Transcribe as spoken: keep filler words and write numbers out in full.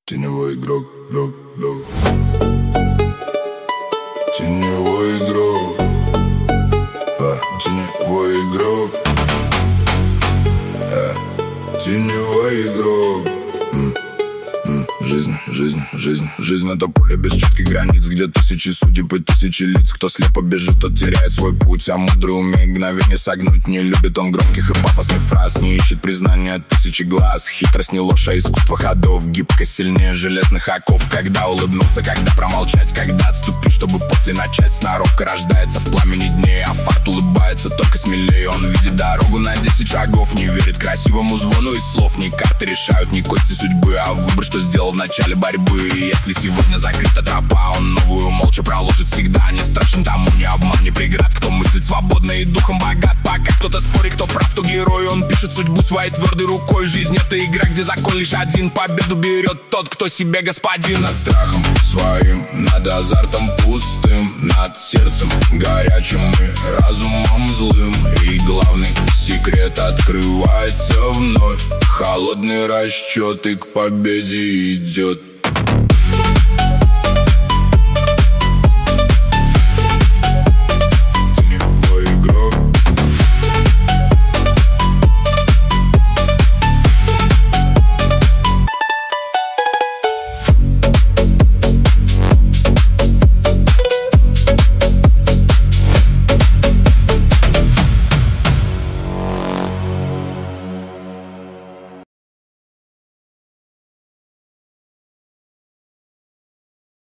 Теневой игрок, игрок, игрок. Теневой игрок. А, теневой игрок. А, теневой игрок. М, м, Жизнь, жизнь, жизнь, жизнь — это поле без четких границ, где тысячи судеб и тысячи лиц. Кто слепо бежит, тот теряет свой путь, а мудрый умеет мгновение согнуть. Не любит он громких и пафосных фраз, не ищет признания тысячи глаз. Хитрость не ложь, а искусство ходов, гибкость сильнее железных оков. Когда улыбнуться, когда промолчать, когда отступить, чтобы после начать. Сноровка рождается в пламени дней, а факт улыбается только смелее. Он видит дорогу на десять шагов, не верит красивому звону из слов. Ни карты решают, ни кости судьбы, а выбор, что сделал в начале борьбы. Если сегодня закрыта тропа, он новую молча проложит всегда. Не страшен тому ни обман, ни преград, кто мыслит свободно и духом богат. Пока кто-то спорит, кто прав, кто герой, он пишет судьбу своей твердой рукой. Жизнь — это игра, где закон лишь один, победу берет тот, кто себе господин. Над страхом своим, над азартом пустым, над сердцем горячим и разумом злым. И главный секрет открывается вновь. Холодный расчет и к победе идет.